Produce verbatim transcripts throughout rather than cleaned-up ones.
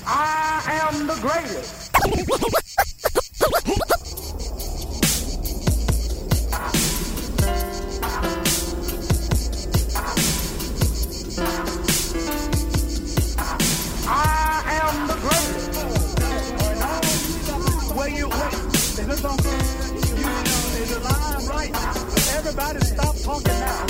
I am the greatest. I am the greatest. Well, you wait. There's a, you know, there's a line right now. Everybody stop talking now.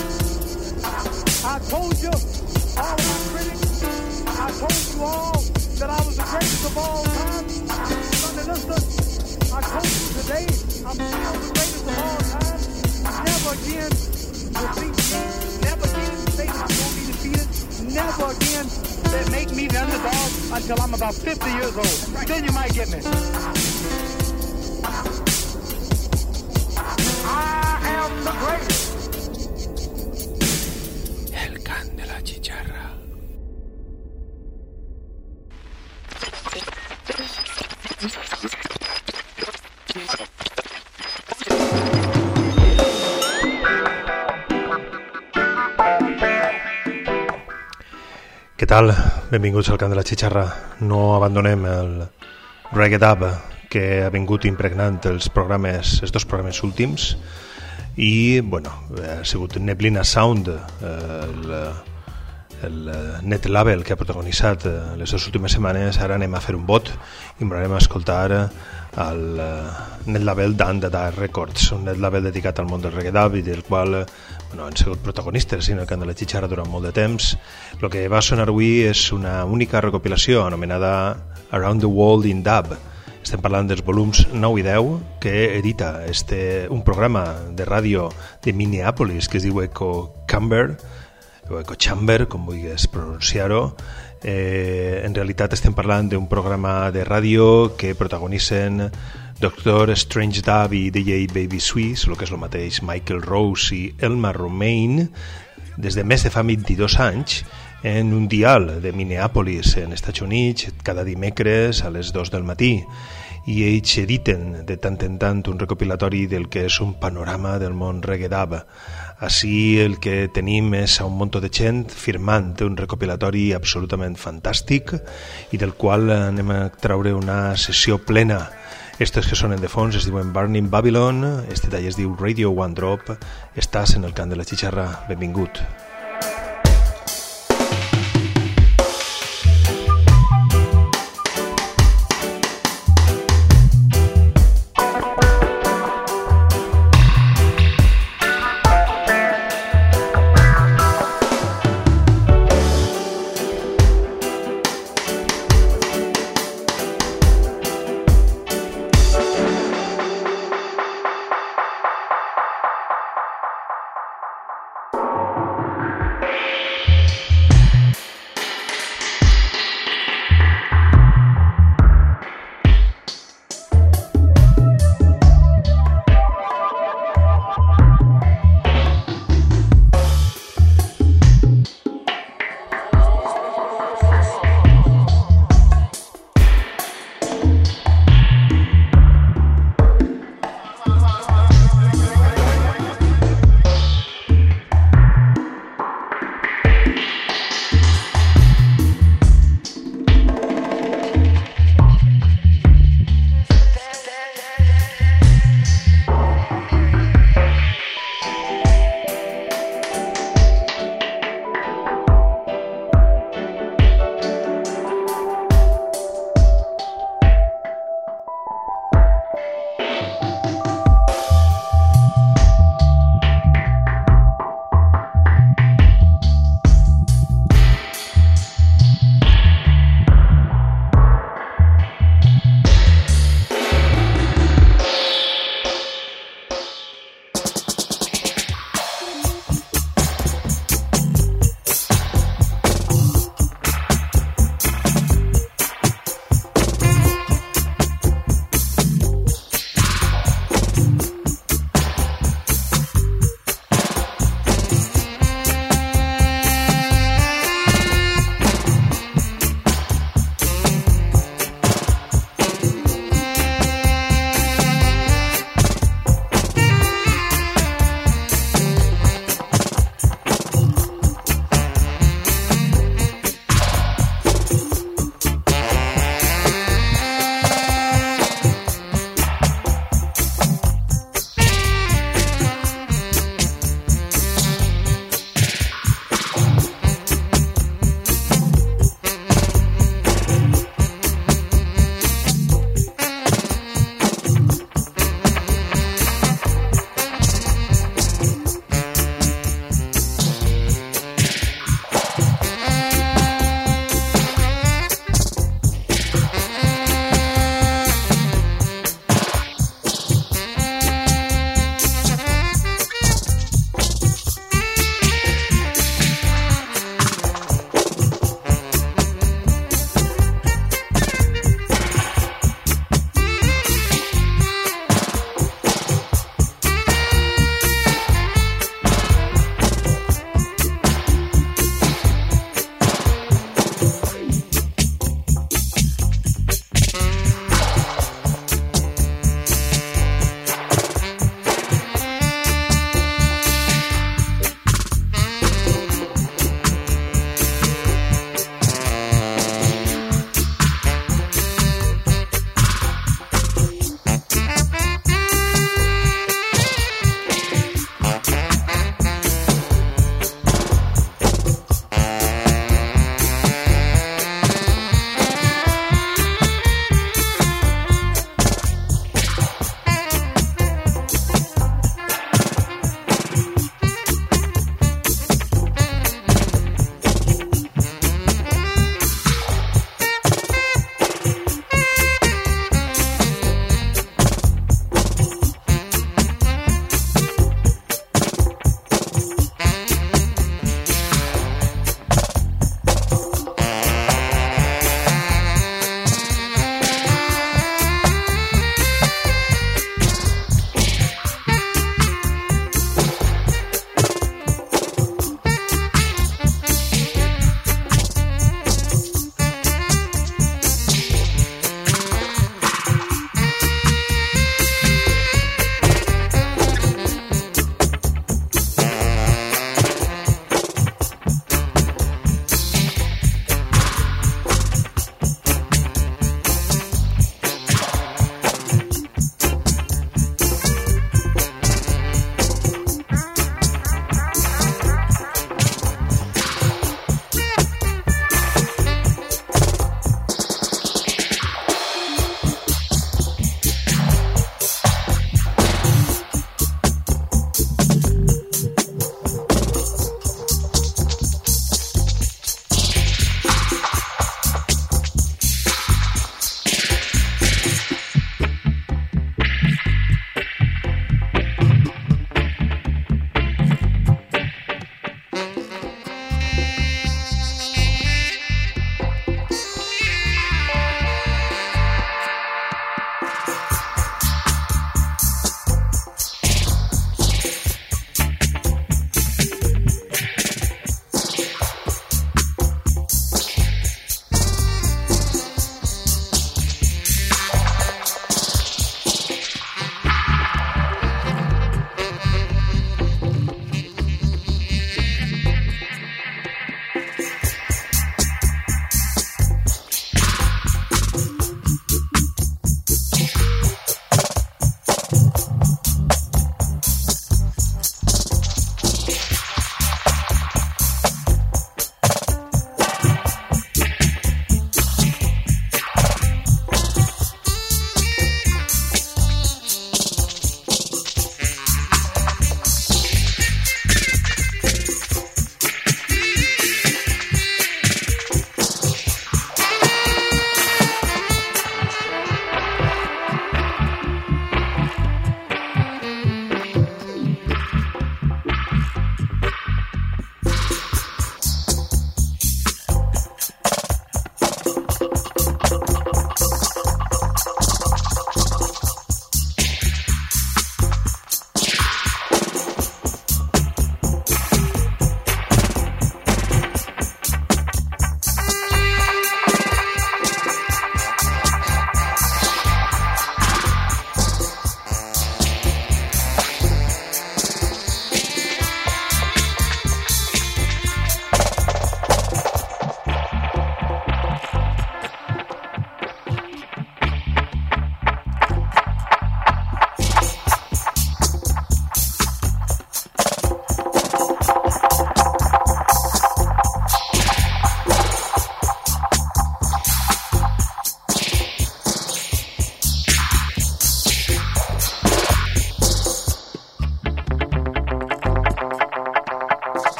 I told you, all of my critics, I told you all that I was the greatest of all time. Sunday, listen, I told you today, I'm still the greatest of all time. Never again defeat me. Never again say I won't be defeated. Never again they make me the underdog until I'm about fifty years old. Then you might get me. I am the greatest. El can de la chicharra. Què tal? Benvinguts al Cant de la Xixarra. No abandonem el Reggae Dub que ha vingut impregnant els programes, els dos programes últims, i bueno, ha sigut Neblina Sound, el, el net label que ha protagonitzat les dues últimes setmanes. Ara anem a fer un vot i m'anem a escoltar el net label d'Andada Records, un net label dedicat al món del reggae dub i del qual bueno, han sigut protagonistes en el Cant de la Xixarra durant molt de temps. El que va sonar avui és una única recopilació anomenada Around the World in Dub. Estem parlant dels volums nou i deu que edita este, un programa de ràdio de Minneapolis que es diu Echo Chamber, o Echo Chamber, com vulguis pronunciar-ho. Eh, en realitat estem parlant d'un programa de ràdio que protagonitzen doctor Strange Dub i D J Baby Swiss, el que és el mateix Michael Rose i Elma Romaine, des de més de fa vint-i-dos anys, en un dial de Minneapolis, en Estats Units, cada dimecres a les dos del matí. I ells editen de tant en tant un recopilatori del que és un panorama del món reggae dub. Així el que tenim és a un munt de gent firmant un recopilatori absolutament fantàstic i del qual anem a traure una sessió plena. Estos que sonen de fons es diuen Burning Babylon, este tall es diu Radio One Drop. Estàs en el Cant de la Xixarra, benvingut.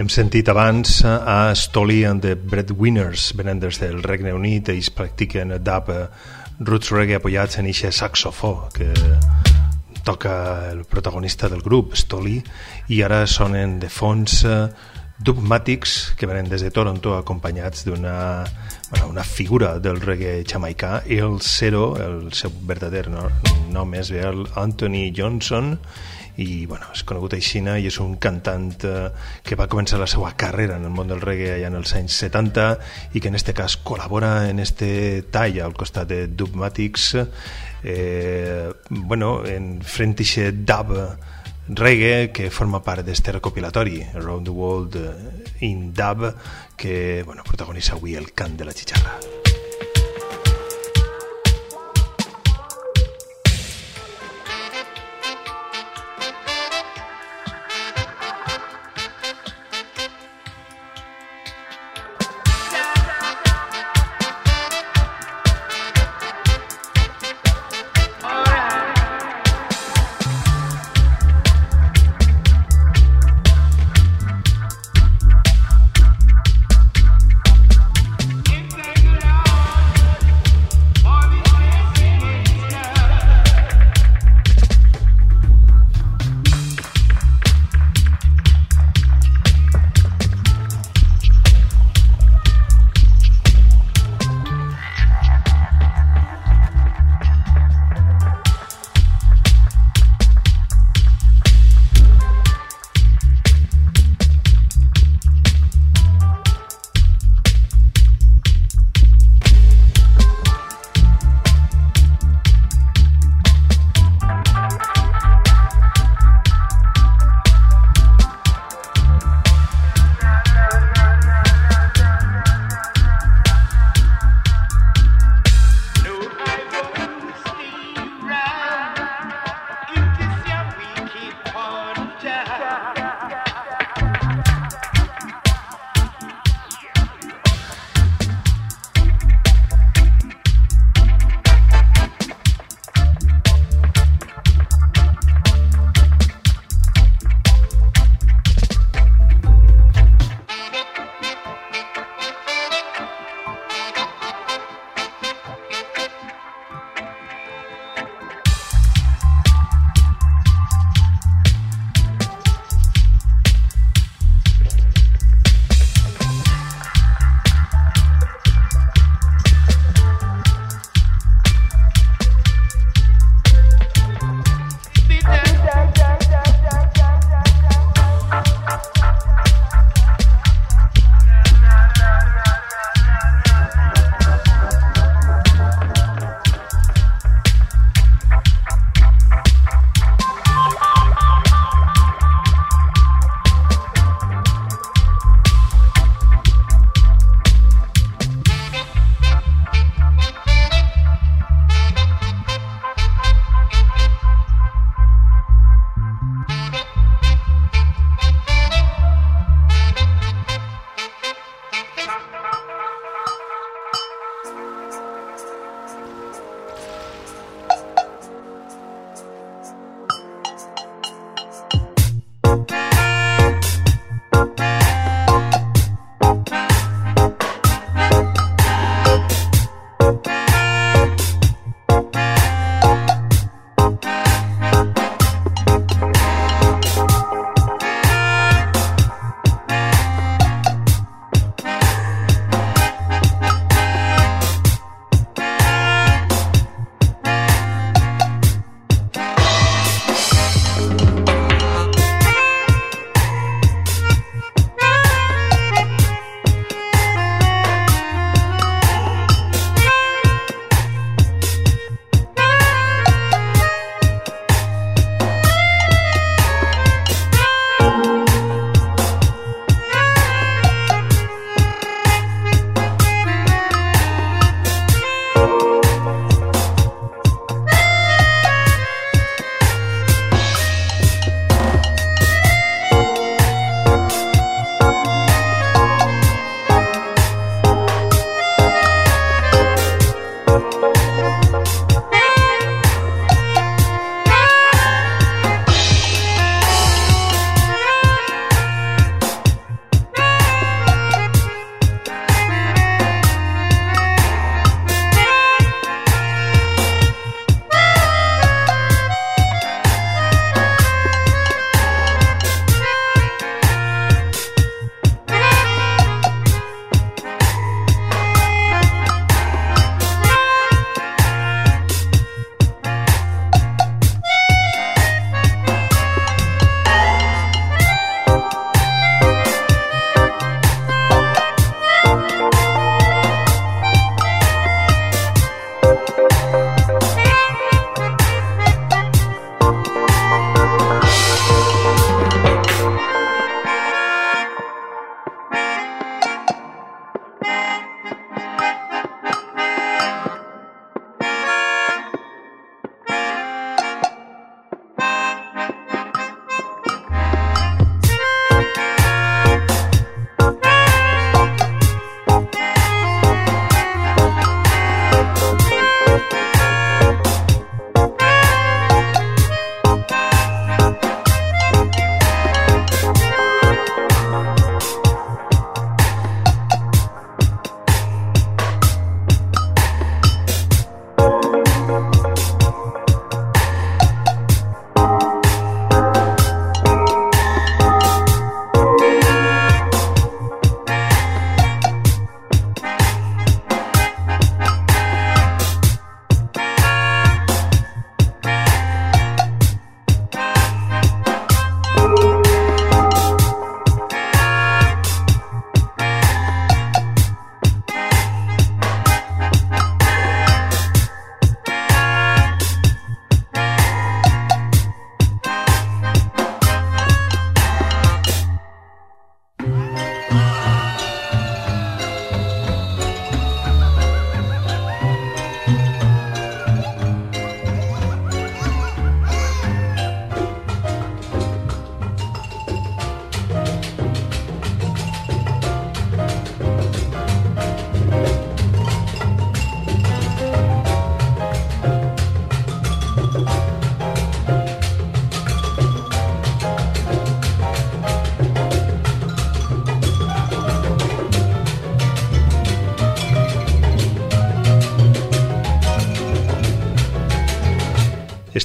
Hem sentit abans a Stolly and the Breadwinners, venent des del Regne Unit. Ells practiquen dub roots reggae apoyats en eixe saxofó que toca el protagonista del grup, Stolly, i ara sonen de fons Dubmatics, que venen des de Toronto, acompanyats d'una bueno, una figura del reggae jamaicà, El Zero. El seu verdader nom és el Anthony Johnson, i bueno, és conegut així i és un cantant eh, que va començar la seva carrera en el món del reggae allà en els anys setanta i que en este cas col·labora en este tall al costat de Dubmatics, eh, bueno, en front a dub reggae que forma part d'este recopilatori Around the World in Dub, que bueno, protagonitza avui el cant de la xicharra. Take it out.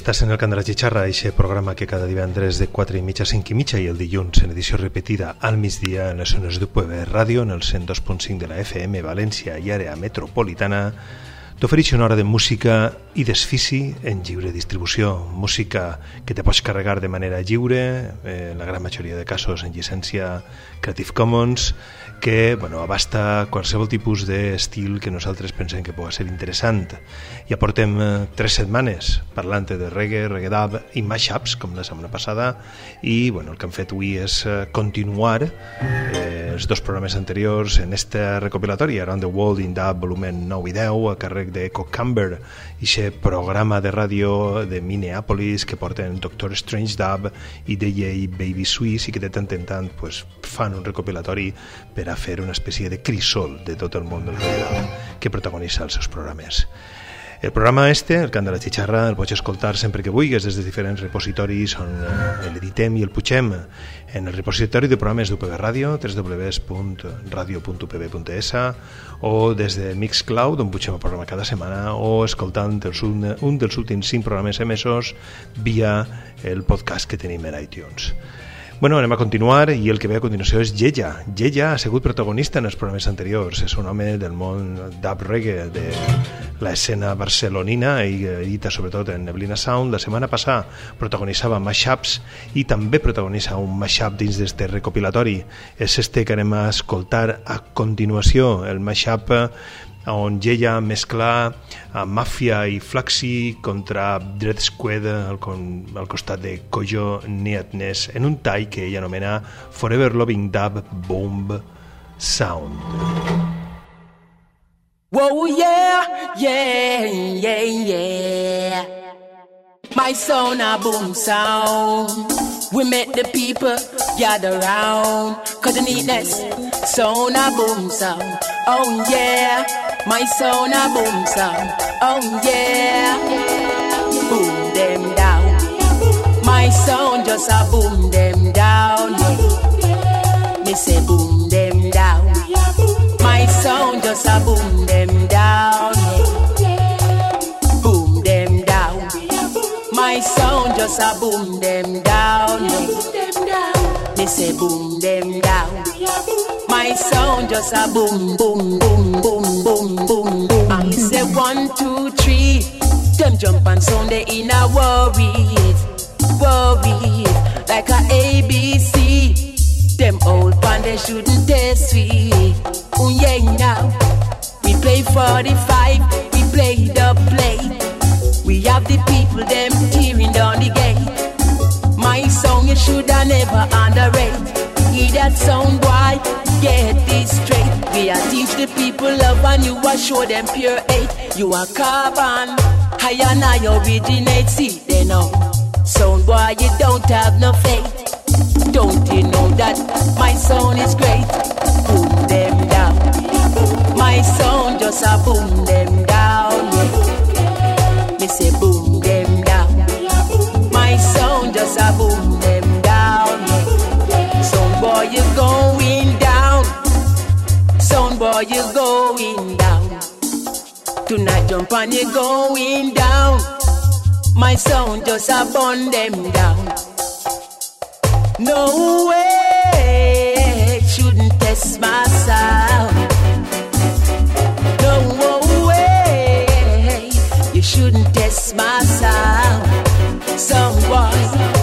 Estàs en el Cant de la Xixarra, eixe programa que cada divendres de quatre i mitja a cinc i mitja i el dilluns en edició repetida al migdia en les zones de Puebla Ràdio, en el cent dos punt cinc de la F M València i àrea metropolitana, t'ofereix una hora de música i desfici en lliure distribució. Música que te pots carregar de manera lliure, en la gran majoria de casos en llicència Creative Commons, que bueno, abasta qualsevol tipus d'estil que nosaltres pensem que pugui ser interessant. Ja portem eh, tres setmanes parlant de reggae, reggae dub i mashups, com la setmana passada, i bueno, el que hem fet avui és eh, continuar eh, els dos programes anteriors en esta recopilatori, Around the World in Dub, volumen nou i deu, a càrrec de Cocamber, i aquest programa de ràdio de Minneapolis que porten Doctor Strange Dub i D J Baby Swiss, i que de tant en tant pues, fan un recopilatori per a fer una espècie de crisol de tot el món del reggae que protagonitza els seus programes. El programa este, el Cant de la Xixarra, el pots escoltar sempre que vulguis des de diferents repositoris on l'editem i el pugem en el repositori de programes d'U P B Ràdio, w w w punt radio punt u p b punt e s, o des de Mixcloud, on pugem el programa cada setmana, o escoltant els un, un dels últims cinc programes emesos via el podcast que tenim en iTunes. Bueno, anem a continuar i el que ve a continuació és Yeya. Yeya ha sigut protagonista en els programes anteriors. És un home del món dub reggae de l'escena barcelonina i edita sobretot en Neblina Sound. La setmana passada protagonitzava mashups i també protagonitza un mashup dins d'este recopilatori. És este que anem a escoltar a continuació, el mashup on Yeya mescla Mafia i Flaxi contra Dread Squad al, con, al costat de Kojo Neatness en un tall que ella anomena Forever Loving Dub Bomb Sound. Whoa, yeah, yeah, yeah, yeah. My sound a boom sound. We make the people gather round. Cause the neatness, sound a boom sound. Oh yeah, my sound a boom sound. Oh yeah, boom them down. My sound just a boom them down. Me say boom them down. My sound just a boom them down. Boom them down. My sound just a boom them down. Me say boom them down. My sound just a boom, boom, boom, boom, boom, boom, boom. I say one, two, three. Them jump and sound they in a worry, worry like a A B C. Them old pan they shouldn't taste sweet. Oh yeah now. We play forty-five, we play the play. We have the people them tearing down the gate. My song you shoulda never underrate. Hear that sound boy, get this straight. We a teach the people love and you a show them pure hate. You a carbon, I and I originate. See they know. Sound boy you don't have no faith. Don't you know that my sound is great? Boom them down. My sound just a boom them down. Yeah. Me say boom them down. My sound just a boom them down. Yeah. Sound boy you going down. Sound boy you going down. Tonight jump and you going down. My sound just a burn them down. No way, shouldn't test my sound. No way, you shouldn't test my sound. Some boy,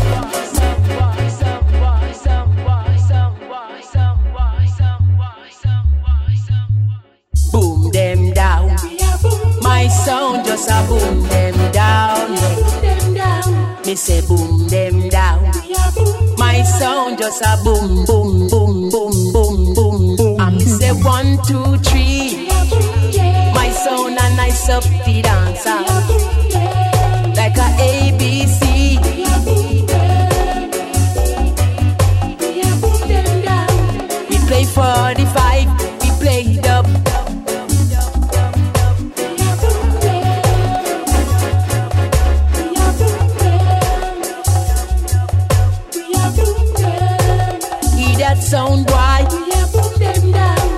boom them down. My sound just a boom them down. Me say boom them down. My sound just a boom, boom, boom, boom, boom, boom, boom. I me say one, two, three. My sound a nice up the dancer, like a A B C. We play forty-five, we play dub. Sound boy, yeah, boom them down.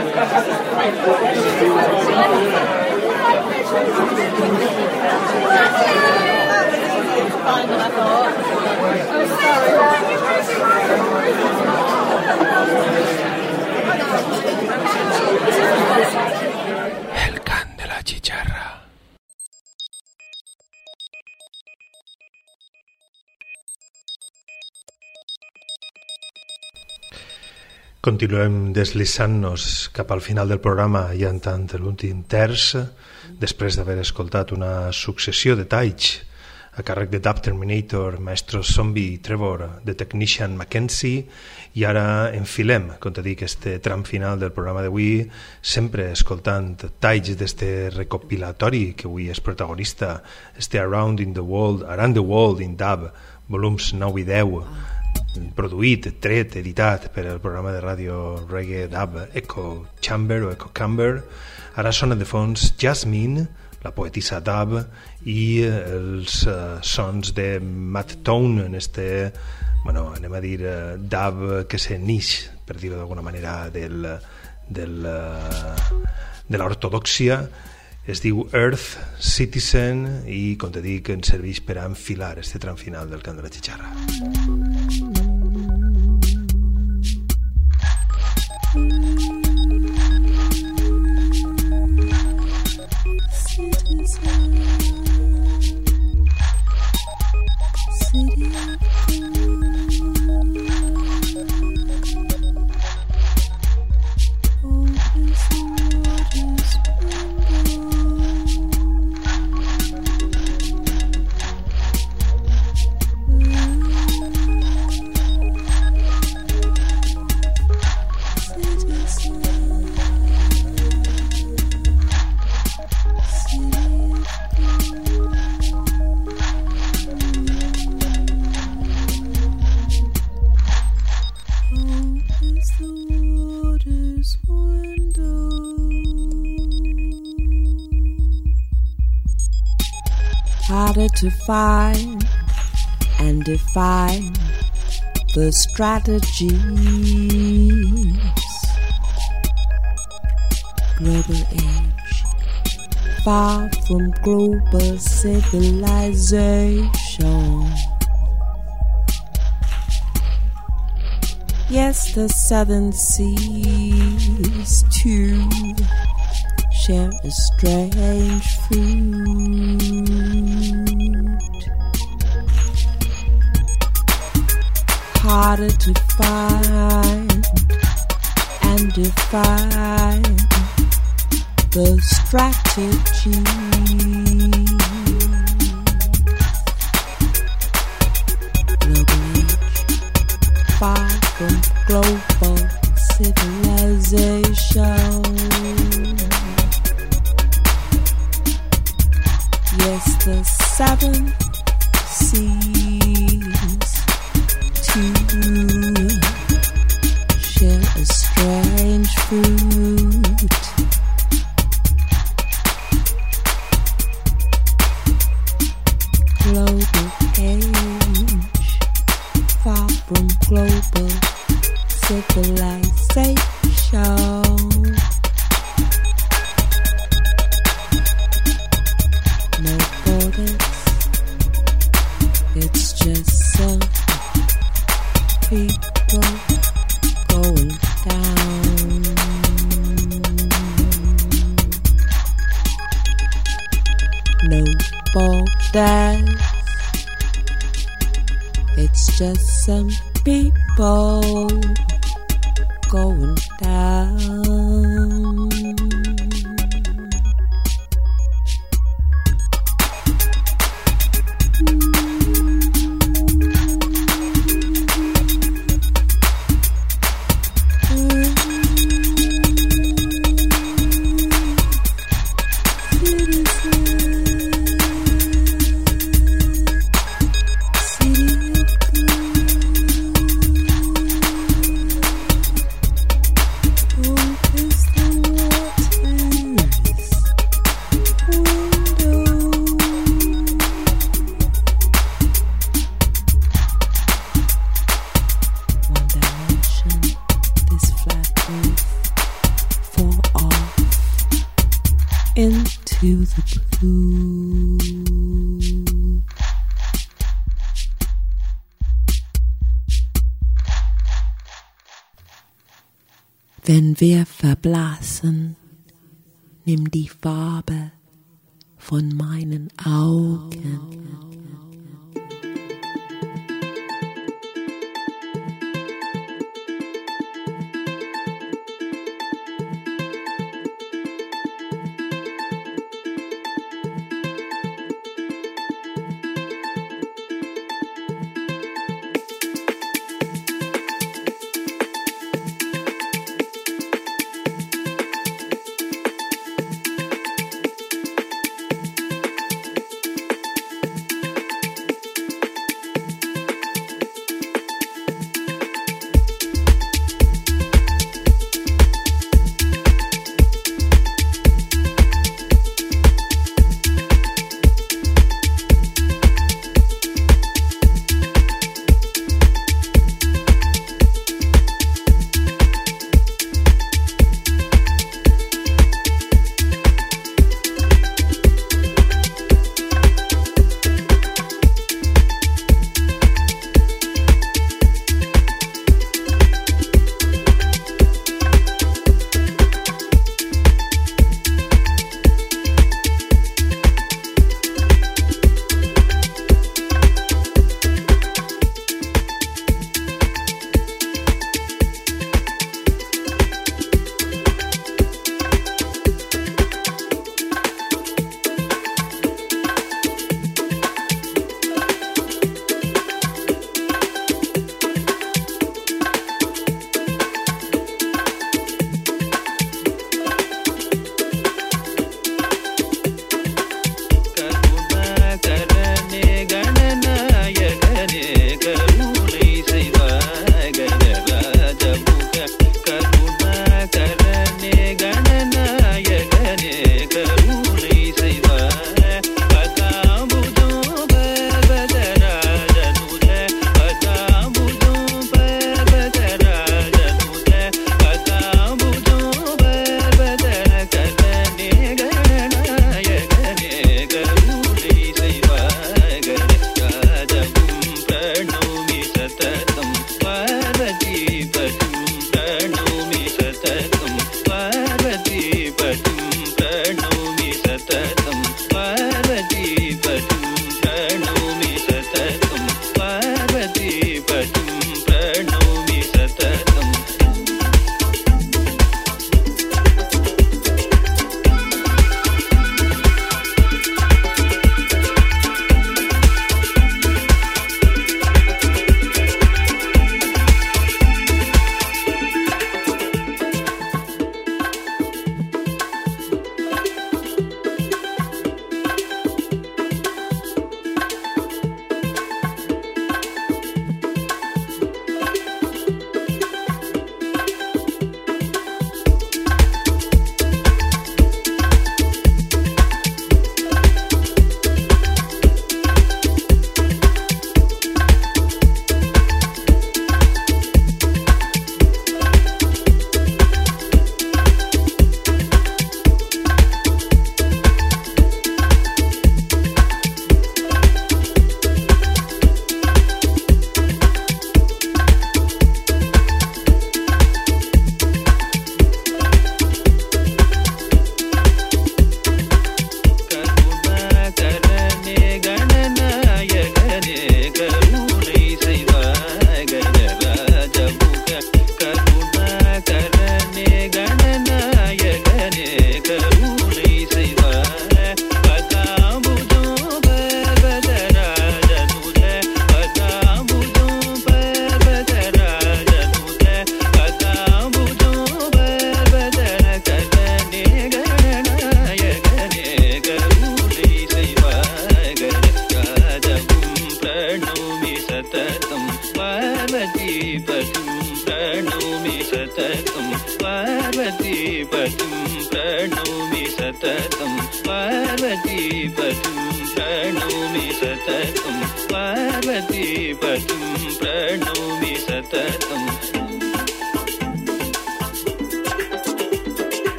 El can de la chicharra. Continuem deslissant-nos cap al final del programa i en tant l'últim terç, després d'haver escoltat una successió de talls a càrrec de Dub Terminator, Maestro Zombie, Trevor, The Technician, Mackenzie, i ara enfilem, com te dic, este tram final del programa d'avui, sempre escoltant talls d'este recopilatori que avui és protagonista, este Around in the World, Around the World in Dub, volums nou i deu, produït, tret, editat per el programa de ràdio reggae dub Echo Chamber o Echo Camber. Ara sona de fons Jasmine, la poetissa dub, i els uh, sons de Matt Tone en este, bueno, anem a dir uh, dub que se nix, per dir-ho d'alguna manera, del, del, uh, de l'ortodòxia. Es diu Earth Citizen i, com te dic, ens serveix per a enfilar este tram final del cant de la xicharra. Harder to find and define the strategies. Global age, far from global civilization. Yes, the southern seas too share a strange fruit. Harder to find and define the strategy. Global age, far from global civilization. Yes, the seven seas too share a strange fruit. Global age, far from global civilization. No borders, it's just some people going down. No borders, it's just some people going down. to the blue. Wenn wir verblassen, nimm die Farbe von meinen Augen.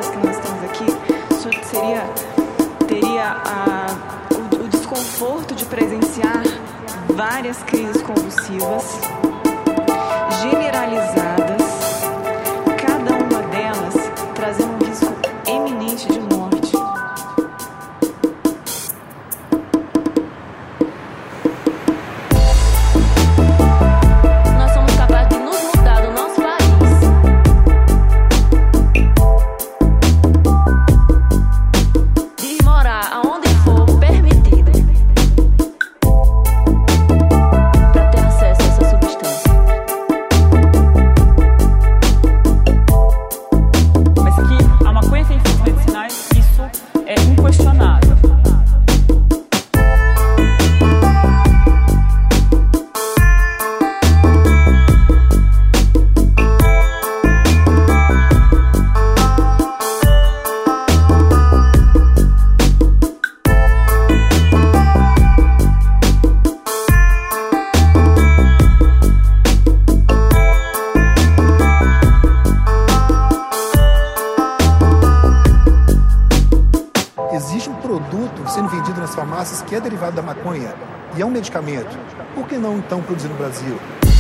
horas que nós estamos aqui, o senhor seria, teria a, o, o desconforto de presenciar várias crises convulsivas generalizadas, cada uma delas trazendo um risco eminente de morte. Nós somos capazes de nos mudar do nosso país, de morar aonde for permitido, para ter acesso a essa substância. Mas que a maconha tem fins medicinais, isso é inquestionável. Existe um produto sendo vendido nas farmácias que é derivado da maconha e é um medicamento. Por que não, então, produzir no Brasil?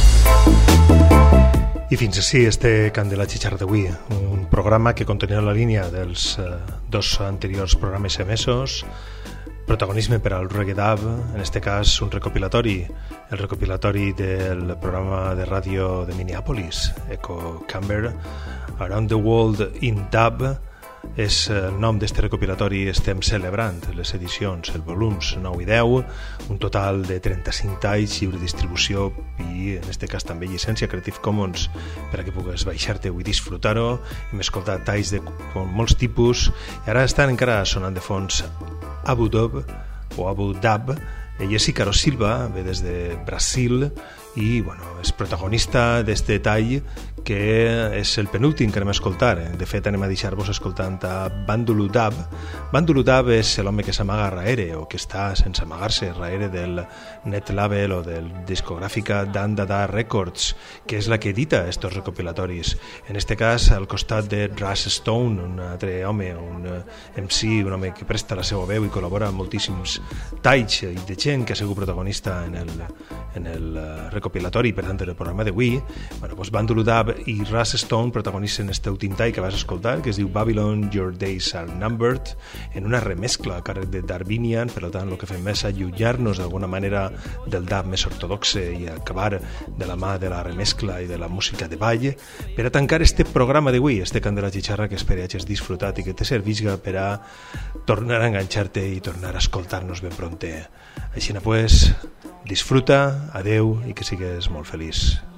I fins així este Cant de la Xixarra d'avui, un programa que contenia la línia dels eh, dos anteriors programes emesos, protagonisme per al Reggae Dub, en este cas un recopilatori, el recopilatori del programa de ràdio de Minneapolis, Echo Camber, Around the World in Dub. És el nom d'este recopilatori. Estem celebrant les edicions, el volums nou i deu, un total de trenta-cinc talls, lliure distribució i en este cas també llicència Creative Commons per a que pugues baixar-te i disfrutar-ho. Hem escoltat talls de molts tipus i ara estan encara sonant de fons Abu Dub o Abu Dab. Ella és Ícaro Silva, ve des de Brasil i bueno, és protagonista d'este tall que és el penúltim que anem a escoltar. De fet, anem a deixar-vos escoltant a Bandulu Dab. Bandulu Dab és l'home que s'amaga raere o que està sense amagar-se raere del net label o del discogràfica Dan Dada Records, que és la que edita estos recopilatoris. En este cas, al costat de Russ Stone, un altre home, un M C, un home que presta la seva veu i col·labora amb moltíssims talls i de gent que ha sigut protagonista en el, en el recopilatori, per tant, en el programa d'avui. Bueno, doncs Bandulu Dab i Russ Stone protagonitzen este últim tall que vas escoltar, que es diu Babylon, Your Days Are Numbered, en una remescla a càrrec de Darwinian. Per tant, el que fem és allunyar-nos d'alguna manera del dub més ortodoxe i acabar de la mà de la remescla i de la música de ball per a tancar este programa d'avui, este Cant de la Xixarra, que espero hagis disfrutat i que te servisca per a tornar a enganxar-te i tornar a escoltar-nos ben pronte. Així pues, disfruta, adeu i que sigues molt feliç.